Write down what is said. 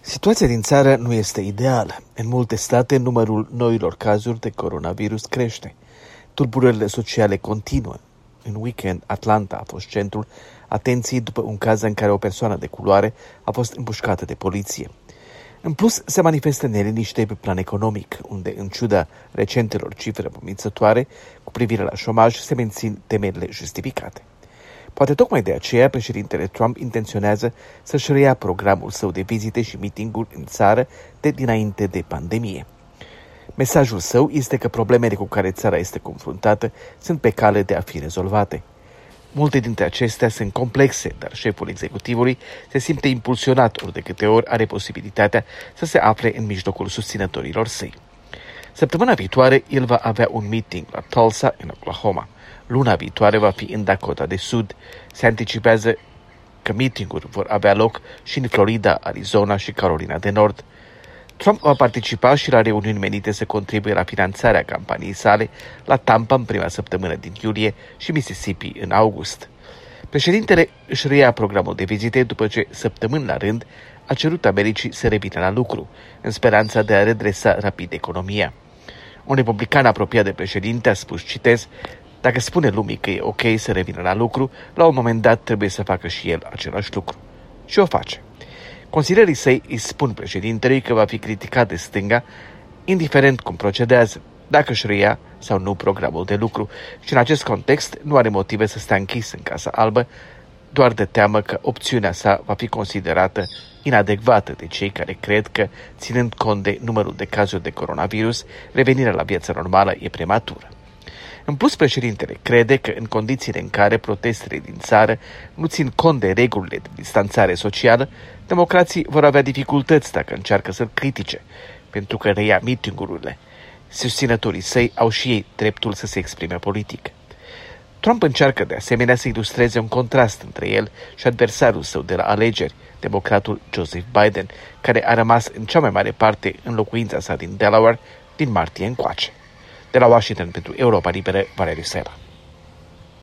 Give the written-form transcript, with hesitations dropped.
Situația din țară nu este ideală. În multe state, numărul noilor cazuri de coronavirus crește. Tulburările sociale continuă. În weekend, Atlanta a fost centrul atenției după un caz în care o persoană de culoare a fost împușcată de poliție. În plus, se manifestă neliniște pe plan economic, unde, în ciuda recentelor cifre promițătoare cu privire la șomaj, se mențin temerile justificate. Poate tocmai de aceea președintele Trump intenționează să-și reia programul său de vizite și meeting-uri în țară de dinainte de pandemie. Mesajul său este că problemele cu care țara este confruntată sunt pe cale de a fi rezolvate. Multe dintre acestea sunt complexe, dar șeful executivului se simte impulsionat ori de câte ori are posibilitatea să se afle în mijlocul susținătorilor săi. Săptămâna viitoare, el va avea un meeting la Tulsa, în Oklahoma. Luna viitoare va fi în Dakota de Sud. Se anticipează că meeting-uri vor avea loc și în Florida, Arizona și Carolina de Nord. Trump va participa și la reuniuni menite să contribuie la finanțarea campaniei sale la Tampa în prima săptămână din iulie și Mississippi în august. Președintele își reia programul de vizite după ce, săptămâni la rând, a cerut Americii să revină la lucru, în speranța de a redresa rapid economia. Un republican apropiat de președinte a spus, citez, dacă spune lumii că e ok să revină la lucru, la un moment dat trebuie să facă și el același lucru. Și o face. Consilierii săi îi spun președintelui că va fi criticat de stânga, indiferent cum procedează, dacă își reia sau nu programul de lucru, și în acest context nu are motive să stea închis în Casa Albă, doar de teamă că opțiunea sa va fi considerată inadecvată de cei care cred că, ținând cont de numărul de cazuri de coronavirus, revenirea la viața normală e prematură. În plus, președintele crede că în condițiile în care protestele din țară nu țin cont de regulile de distanțare socială, democrații vor avea dificultăți dacă încearcă să-l critique, pentru că reia meeting-urile. Susținătorii săi au și ei dreptul să se exprime politic. Trump încearcă de asemenea să ilustreze un contrast între el și adversarul său de la alegeri, democratul Joseph Biden, care a rămas în cea mai mare parte în locuința sa din Delaware din martie încoace. De la Washington pentru Europa Liberă, Valeriu Sela.